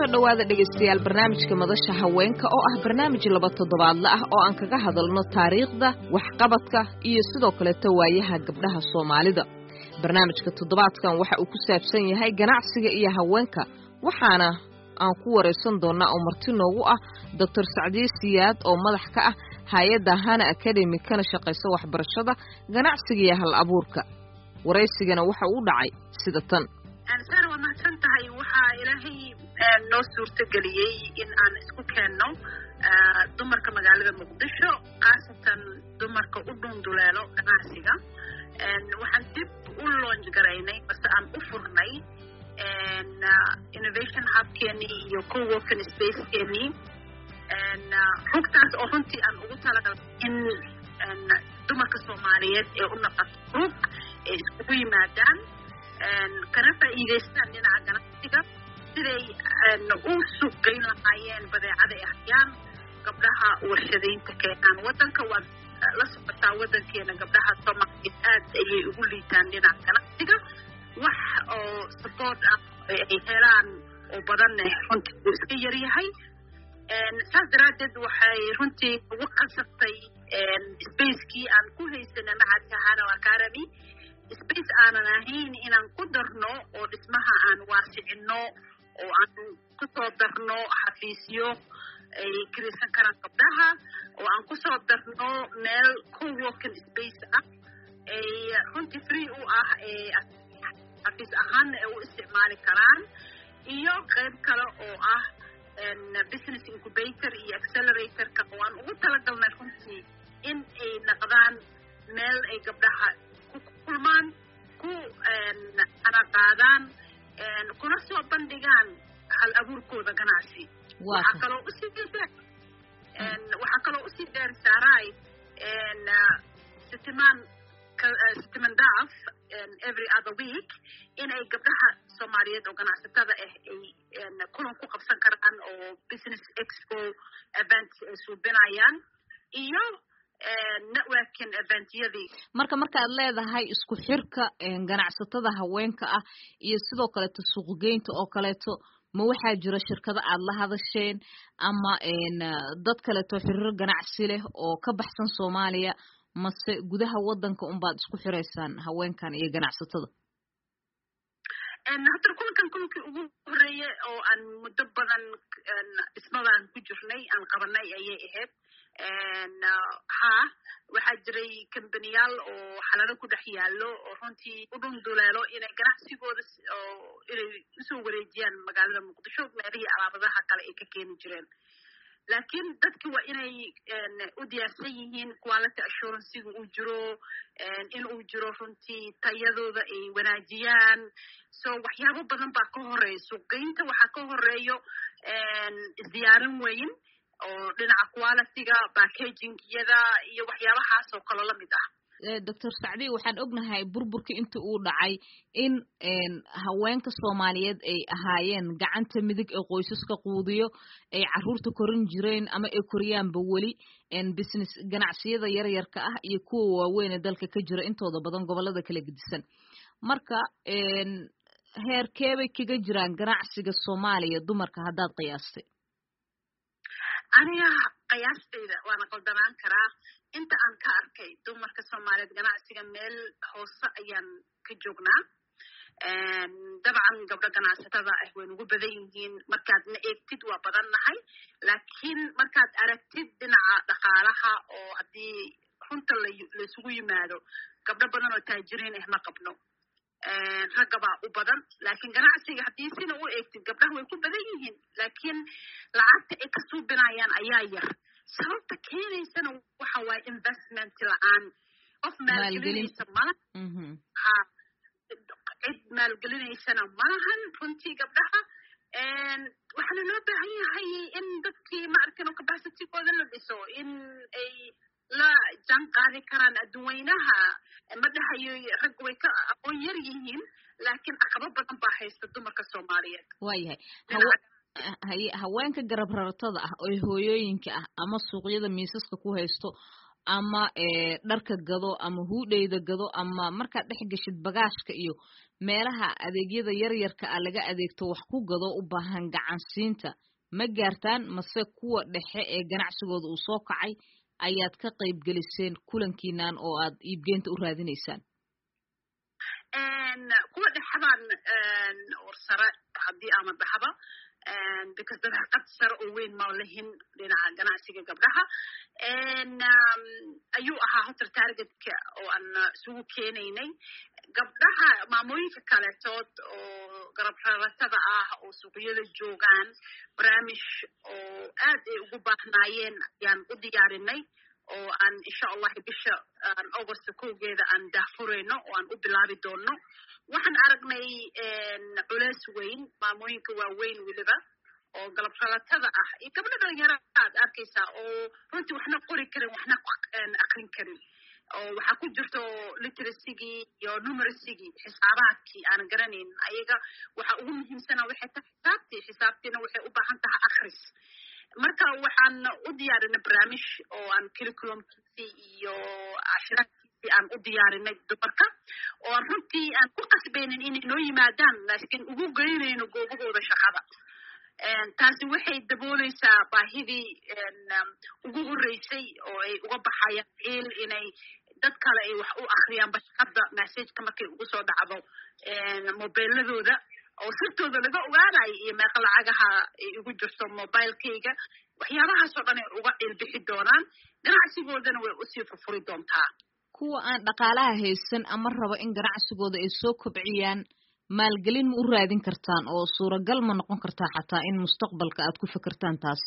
soo dhawaada dhageystayaal barnaamijka madasha haweenka oo ah barnaamij laba toddobaadle ah oo aan kaga hadalno taariikhda waxqabadka iyo sidoo kale waayaha gabdhaha Soomaalida. barnaamijka toddobaadkan waxa uu ku saabsan yahay ganacsiga iyo haweenka waxaana aan ku wareysan doonaa oo marti noogu ah Dr. Sacdiye Siyaad oo madax ka ah hay'adda Hana Academy kana shaqeysa waxbarashada ganacsiga iyo hal abuurka. wareysigana waxa uu dhacay sida tan. أنا وما سنتهاي وحى إلهي نصور تجليي إن أنا إسكو كانوا دمر كمجال مقدسه قاسة دمر كأردن دولارو ناسيجا وحنتب أولون جريني بس أم أفرني إن innovation hub كني يكون working space كني إن ركضت أهنتي أن أقول لك إن دمر كسوماليات أقولنا قط إسكوي مادان kana faa'iideystaan dhinaca ganacsiga siday u suuqgeyn lahaayeen badeecada ay hayaan gabdhaha warshadaynta keenaan wadanka waa la socotaa wadankeena gabdhaha Soomaaliyeed aad ayay ugu liitaan dhinaca ganacsiga wax oo support ah ay helaan oo badan runtii uu iska yar yahay saas daraadeed waxay runtii ugu qasabtay spacekii aan ku haysanay macadka Hana Academy space aanan ahayn inaan ku darno oo dhismaha aan waasicino oo aan ku soo darno xafiisyo ay kiraysan karaan gabdhaha oo aan ku soo darno meel co-working space ah ay runtii free u ah xafiis ahaan ay u isticmaali karaan iyo qayb kale oo ah business incubator iyo accelerator ka oo aan ugu talagalnay runtii in ay noqdaan meel ay gabdhaha kulmaan ku ana qaadaan kuna soo bandhigaan hal abuurkooda ganacsi waxa kaloo u sii dheer saaray sitiman daaf every other week in ay gabdhaha Soomaaliyeed oo ganacsatada ay kulan ku qabsan karaan oo business expo events suubinayaan iyo networking eventyadii markaad leedahay isku xirka ganacsatada haweenka ah iyo sidoo kale suuqgeynta oo kaleeto ma waxaa jira shirkado aad la hadasheen ama dad kale oo xiriir ganacsi leh oo ka baxsan Soomaaliya mase gudaha wadanka baad isku xireysaan haweenkan iyo ganacsatada hadda kulankii ugu horeeyay oo aan muddo badan ismadan ku jirnay aan qabanay ayay ahayd waxaa jiray kambaniyaal oo xalado ku dhex yaallo oo runtii u dhunduleelo inay ganacsigooda inay usoo wareejiyaan magaalada Muqdisho meelihii alaabadaha kale ay ka keeni jireen laakiin dadki waa inay u diyaarsan yihiin quality assurance uu jiro in uu jiro runtii tayadooda ay wanaajiyaan waxyaabo badan baa ka horeeya suuqgeynta waxaa ka horeeyo isdiyaarin weyn oo dhinaca quality-ga packaging-yada iyo waxyaabahaas oo kale la mid ah Dr. Sacdiye waxaan ognahay burburka inta uu dhacay in haweenka Soomaaliyeed ay ahaayeen gacanta midig ee qoysaska quudiyo ay caruurta korin jireen ama ay koriyaanba weli business ganacsiyada yaryarka ah iyo kuwa waaweyn ee dalka ka jira intooda badan gobolada kala gedisan marka heerkeebay kaga jiraan ganacsiga Soomaaliya dumarka haddaad qiyaastay aniga qiyaastayda waana qaldanaan karaa inta aan ka arkay dumarka Soomaaliyeed ganacsiga meel hoose ayaan ka joognaa dabcan gabdho ganacsatada ah way ugu badan yihiin markaad na eegtid waa badannahay laakiin markaad aragtid dhinaca dhaqaalaha oo haddii runta la isugu yimaado gabdho badan oo taajiriin ah ma qabno ragaba u badan laakiin ganacsiga hadii sina u eegtid gabdhaha way ku badan yihiin laakiin lacagta ay ka suubinayaan ayaa yar sababta keenaysana waxa waa investment la'aan qof maalgelinaysa malaha cid maalgelinaysana malahan runtii gabdhaha waxaana loo baahan yahay in dadkii maarkan capacity-gooda la dhiso in ay la jaan qaadi karaan adduweynaha ma dhahayo rag way ka aqoon yar yihiin laakiin caqabado badan baa haysta dumarka Soomaaliyeed waayahay haweenka garab rartada ah oo hooyooyinka ah ama suuqyada miisaska ku haysto ama dharka gado ama huudheyda gado ama markaad dhex gashid bagaashka iyo meelaha adeegyada yaryarka ah laga adeegto wax ku gado u baahan gacansiinta ma gaartaan mase kuwa dhexe ee ganacsigooda uu soo kacay ayaad ka qayb geliseen kulankiinan oo aad iibgeynta u raadinaysaan kuwa dhexdaan warsare haddii ama dhaxba because dad qad sare oo weyn ma lahin dhinaca ganacsiga gabdhaha ayuu ahaa hotel targetka oo aan isugu keenaynay gabdhaha maamooyinka kaletood oo garab raratada ah oo suuqyada joogaan barnaamij oo aad ay ugu baahnaayeen ayaan u diyaarinay oo aan insha allah bisha August kowgeeda aan daafureyno oo aan u bilaabi doono waxaan aragnay culays weyn maamooyinka waaweyn weliba oo galab ralatada ah iyo gabdho dhalinyaro aad arkaysaa oo runtii waxna qori karin waxna aqrin karin oo waxaa ku jirto literacy-gii iyo numeracy-gii xisaabaadkii aan garanayn ayaga waxa ugu muhiimsana waxay tahay xisaabtiina waxay u baahan tahay akhris marka waxaan u diyaarinay barnaamij oo aan curriculumkiisii iyo cashiraadkiisii aan u diyaarinay dumarka oo aan runtii aan ku qasbaynin inay noo yimaadaan laakiin ugu geynayno goobahooda shaqada taasi waxay dabooleysaa baahidii ugu horeysay oo ay uga baxayaan ciil inay dad kale ay wax u akhriyaan bashaqada messageka markay ugu soo dhacdo mobiladooda oo sirtooda laga ogaanayo iyo meeqa lacagaha ay ugu jirto mobilekayga waxyaabahaasoo dhan ay uga ciilbixi doonaan ganacsigoodana way usii furfuri doontaa kuwa aan dhaqaalaha haysan ama raba in ganacsigooda ay soo kobciyaan maalgelin ma u raadin kartaan oo suuragal ma noqon kartaa xataa in mustaqbalka aad ku fikirtaan taas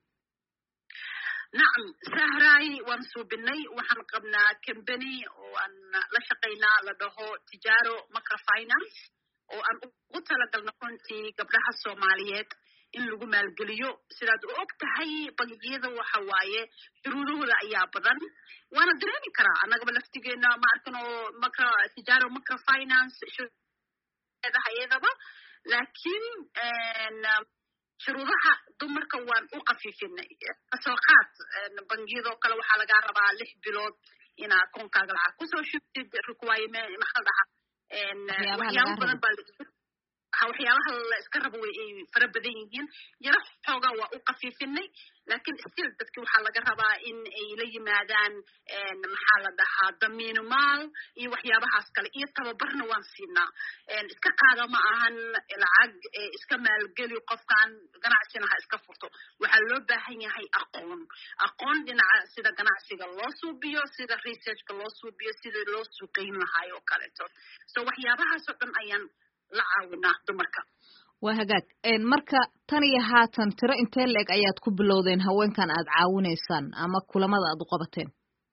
nacam sahraay waan suubinay waxaan qabnaa company oo aan la shaqaynaa la dhaho tijaaro microfinance oo aan ugu talagalno runtii gabdhaha soomaaliyeed in lagu maalgeliyo sidaad u og tahay bangiyada waxa waaye shuruudahooda ayaa badan waana dareemi karaa annagaba laftigeena ma arkano tijaaro microfinance hayadaba laakiin shuruudaha dumarka waan u qafiifinay kasoo qaad bangiyadoo kale waxaa lagaa rabaa 6 bilood inaad koonkaaga lacag kusoo shubtid requirement maxaa dhaca waxyaabo badan baa waxyaabaha la iska rabo way ay fara badan yihiin yaro xoogaa waa u qafiifinay laakiin still dadki waxaa laga rabaa in ay la yimaadaan maxaa la dhahaa damiino maal iyo waxyaabahaas kale iyo tababarna waan siinaa iska qaada ma ahan lacag iska maalgeli qofkan ganacsina ha iska furto waxaa loo baahan yahay aqoon dhinaca sida ganacsiga loo suubiyo sida researchka loo suubiyo sida loo suuqeyn lahaay oo kaleeto so waxyaabahaasoo dhan ayaan la caawinaa dumarka waa hagaag marka tan iyo haatan tiro intee la-eg ayaad ku bilowdeen haweenkan aad caawinaysaan ama kulamada aad u qabateen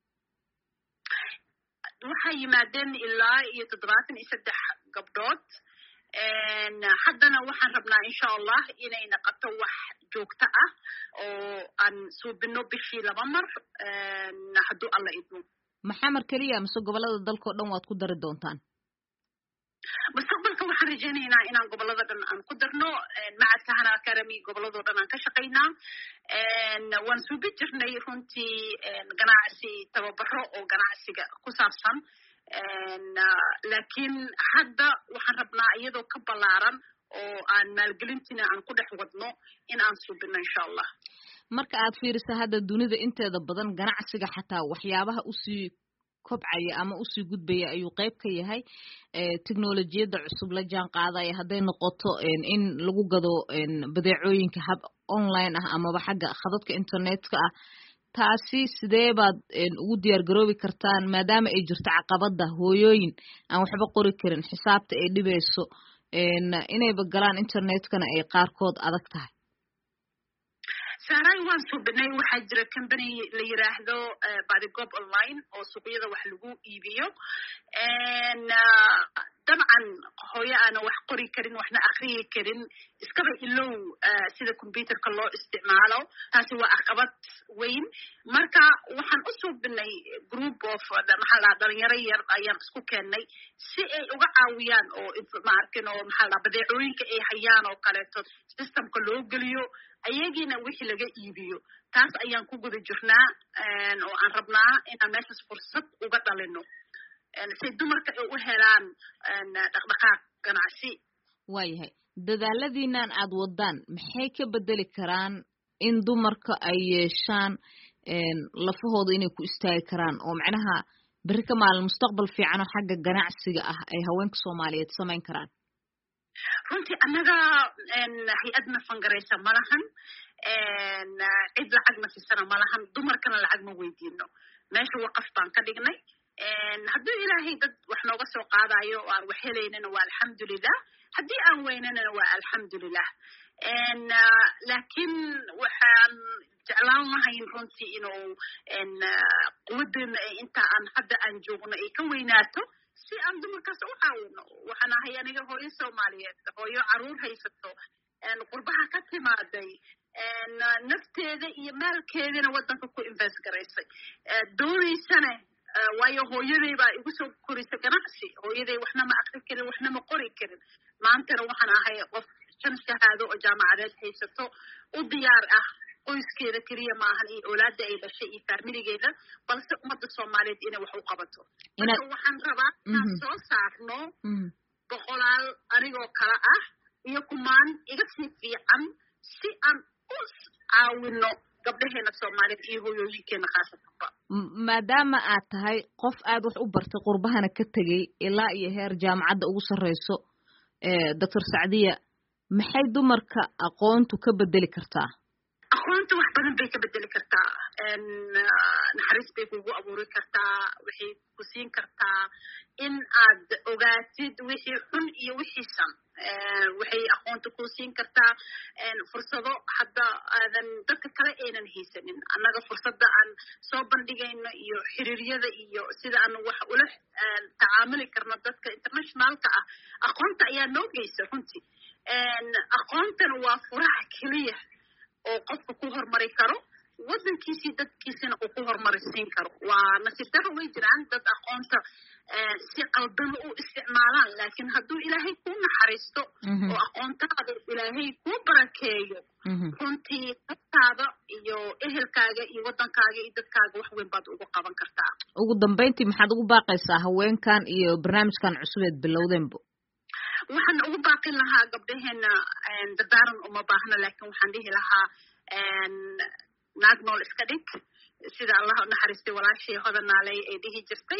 waxay yimaadeen ilaa iyo 73 gabdhood haddana waxaan rabnaa insha allah inay noqoto wax joogto ah oo aan suubino bishii 2 mar hadduu alla idmo maxamar keliya mise gobolada dalkao dhan waad ku dari doontaan mustaqbalka waxaan rajaynaynaa inaan gobolada dhan aan ku darno macadka hana academy goboladoo dhan aan ka shaqaynaa waan suubi jirnay runtii ganacsi tababaro oo ganacsiga ku saabsan laakiin hadda waxaan rabnaa iyadoo ka ballaaran oo aan maalgelintiina aan ku dhex wadno in aan suubino insha allah marka aad fiiriso hadda dunida inteeda badan ganacsiga xataa waxyaabaha usii kobcaya ama usii gudbaya ayuu qayb ka yahay teknolojiyadda cusub la jaan qaadaya hadday noqoto in lagu gado badeecooyinka hab online ah amaba xagga khadadka internetka ah taasi sidee baad ugu diyaar garoobi kartaan maadaama ay jirto caqabada hooyooyin aan waxba qori karin xisaabta ay dhibayso inayba galaan internetkana ay qaarkood adag tahay saaray waan suubinay waxaa jira company la yiraahdo badigoob online oo suuqyada wax lagu iibiyo dabcan hooyo aana wax qori karin waxna akriyi karin iskaba ilow sida computerka loo isticmaalo taasi waa caqabad weyn marka waxaan u suubinay group of maxaa la dhalinyaro yar ayaan isku keennay si ay uga caawiyaan oo ma arkin oo maxaa la badeecooyinka ay hayaan oo kaleeto systemka loo geliyo ayagiina wixii laga iibiyo taas ayaan ku guda jirnaa oo aan rabnaa inaan meeshaas fursad uga dhalino si dumarka ay u helaan dhaqdhaqaaq ganacsi. waayahay dadaaladiinan aad wadaan maxay ka bedeli karaan in dumarka ay yeeshaan lafahooda inay ku istaagi karaan oo macnaha berri ka maalin mustaqbal fiican oo xagga ganacsiga ah ay haweenka Soomaaliyeed samayn karaan? runtii annaga hay-adna fangaraysa ma lahan cid lacagna siisana ma lahan dumarkana lacag ma weydiino meesha waqaf baan ka dhignay hadduu ilaahay dad wax nooga soo qaadayo oo aan wax helaynana waa alxamdulilah haddii aan weynanana waa alxamdulilah laakiin waxaan jeclaan lahayn runtii inuu quwadeena inta aan hadda aan joogno ay ka weynaato si aan dumarkaas u caawino. waxaan ahay aniga hooyo Soomaaliyeed hooyo caruur haysato qurbaha ka timaaday nafteeda iyo maalkeedana wadanka ku invest garaysay doonaysana waayo hooyaday baa igu soo korisay ganacsi hooyaday waxna ma aqri karin waxna ma qori karin maantana waxaan ahay qof 5 shahaado oo jaamacadeed haysato u diyaar ah qoyskeeda kaliya maahan iyo awlaadda ay dhashay iyo faamiligeeda balse ummadda Soomaaliyeed inay wax u qabato. waxaan rabaa inaan soo saarno boqolaal anigoo kala ah iyo kumaan iga sii fiican si aan u caawino gabdhaheena Soomaaliyeed iyo hooyooyinkeena khaasatanba. maadaama aad tahay qof aad wax u bartay qurbahana ka tegay ilaa iyo heer jaamacadda ugu sarreyso Dr. Sacdiya maxay dumarka aqoontu ka bedeli kartaa? aqoontu wax badan bay ka bedeli kartaa naxariis bay kugu abuuri kartaa waxay ku siin kartaa in aad ogaatid wixii xun iyo wixii san waxay aqoonta ku siin kartaa fursado hadda aadan dadka kale aynan haysanin annaga fursadda aan soo bandhigayno iyo xiriiryada iyo sida aan wax ula tacaamuli karno dadka internationalka ah aqoonta ayaa noo geysa runtii aqoontana waa furaha keliya oo qofka ku horumari karo wadankiisii dadkiisina uu ku horumarisiin karo. waa nasiib darro way jiraan dad aqoonta si qaldan u isticmaalaan laakiin hadduu ilaahay kuu naxariisto oo aqoontaada ilaahay kuu barakeeyo runtii dadkaada iyo ehelkaaga iyo wadankaaga iyo dadkaaga wax weyn baad ugu qaban kartaa. ugu dambeyntii maxaad ugu baaqaysaa haweenkan iyo barnaamijkan cusubeed bilowdeenbo? waxaan ugu baaqin lahaa gabdhaheena dardaaran uma baahno laakiin waxaan dhihi lahaa naag nool iska dhig sida allah u naxariistay walaashii hodanaaley ay dhihi jirtay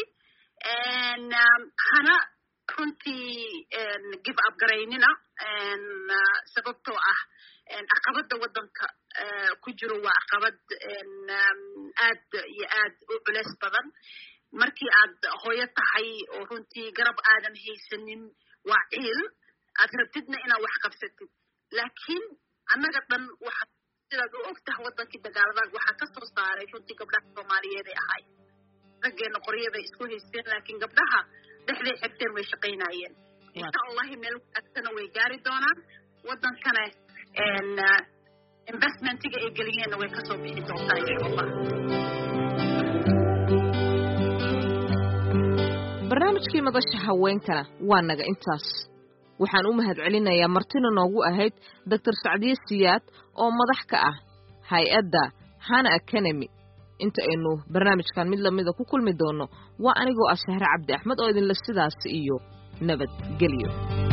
hana runtii give up garaynina sababtoo ah caqabada wadanka ku jiro waa caqabad aad iyo aad u culeys badan markii aad hooyo tahay oo runtii garab aadan haysanin waa ciil aad rabtidna inaad wax qabsatid laakiin annaga dhan waxa sidaad u ogtahay wadankii dagaaladaag waxaa ka soo saaray runtii gabdhaha Soomaaliyeed ay ahay raggeena qoryada isku haysteen laakiin gabdhaha dhexday xigteen way shaqaynayeen insha Allah meel wanaagsan way gaari doonaan wadankana investmentiga ay geliyeen way ka soo bixi doontaa insha Allah. barnaamijkii madasha haweenkana waa naga intaas waxaan u mahadcelinayaa martina noogu ahayd Dr. Sacdiya Siyaad oo madax ka ah hay'adda Hana Academy. inta aynu barnaamijkan mid lamida ku kulmi doono waa anigoo ah Sahra Cabdi Axmed oo idin la sidaas iyo nabad geliyo.